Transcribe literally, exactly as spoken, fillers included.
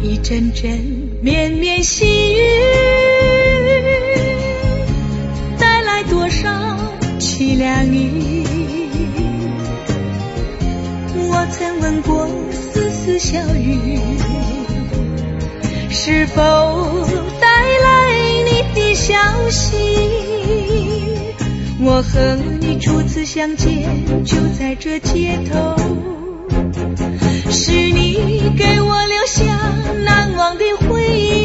一阵阵绵绵细雨，带来多少凄凉意。我曾问过丝丝小雨，是否带来你的消息。我和你初次相见就在这街头，是你给我留下难忘的回忆。